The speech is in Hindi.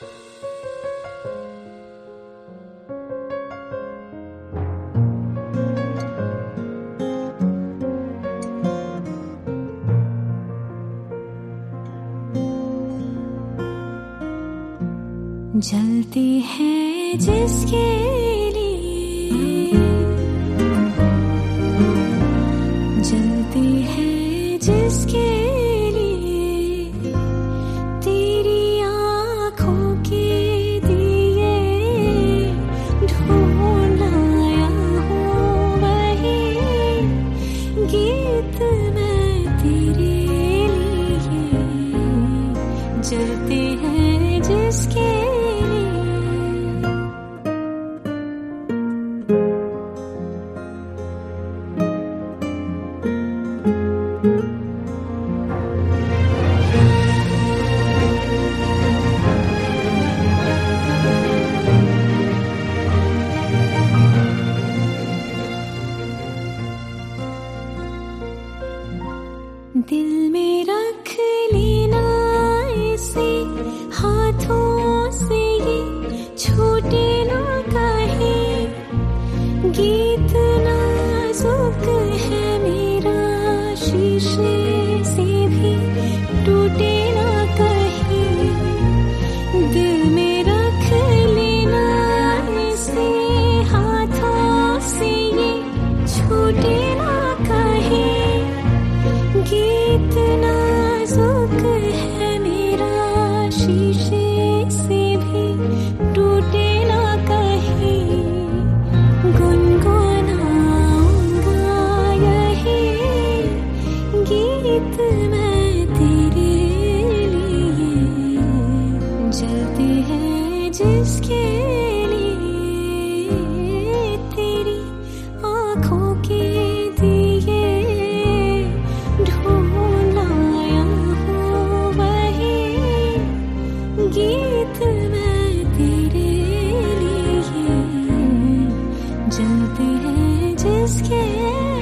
जलती है जिसके लिए, जलती है जिसके लिए, तेरी आँखों के दिए ढूंढ लाया हूँ वही गीत मैं तेरे लिए। जलती है जिसके दिल में रख लेना इसे हाथों से, ये छूटे ना कहे। गीत नाजुक है मेरा, शीशे से भी टूटे ना कहे। दिल में रख लेना इसे हाथों से, ये छूटे ना कहे। गीत नाजुक है मेरा, शीशे से भी टूटे ना कहे। गुनगुनाऊंगा यही गीत मैं तेरे लिए। जलती है जिसके लिए, तेरी आँखों के दिए ढूंढ लाया हूँ वही गीत मैं तेरे लिए। जलती है जिसके